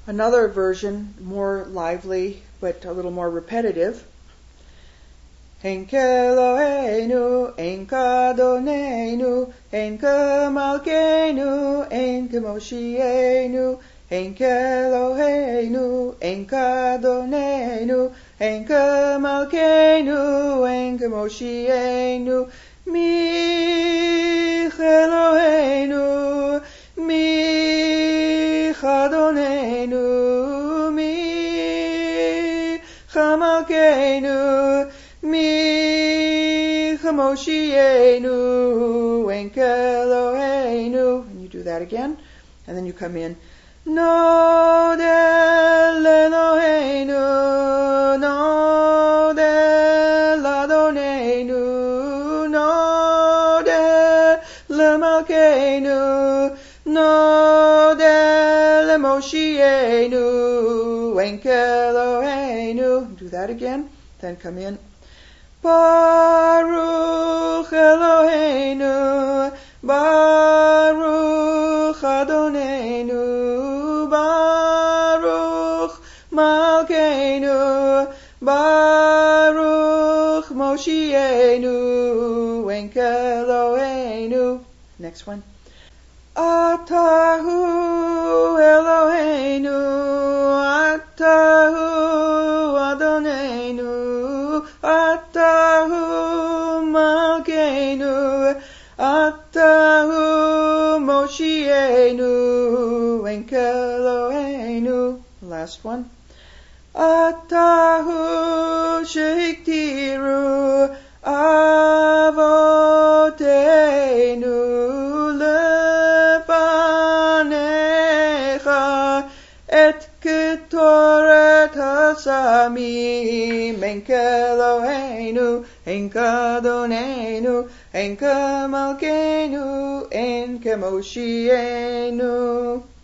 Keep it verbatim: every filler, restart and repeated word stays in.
Another version, more lively, but a little more repetitive. Enke Eloheinu, Enka Adonenu, Enka Malkeinu, Enka Moshienu, Enke Eloheinu, Enka Adonenu, Enka Malkeinu, Enka Moshienu, Mich Eloheinu, Mich Adonenu, Mich Malkeinu, Mich Moshienu, Enka Eloheinu. And you do that again, and then you come in. Nodel Eloheinu, Nodel Adonenu, Nodel Malkeinu, Nodel Moshienu, Enka Eloheinu. Do that again, then come in. Baruch Eloheinu, Baruch Adonenu, Baruch Malkeinu, Baruch Moshienu, Enka Eloheinu. Next one. Atahu Eloheinu, Atahu Adonenu, Atahu Malkeinu, Atahu Moshienu, Enka Eloheinu. Last one. Atahu Shektiru Avoteinu Lefanecha Et Ketoret Hasamim, Enka Eloheinu, Enka Adonenu, Enka Malkeinu, Enka Moshienu.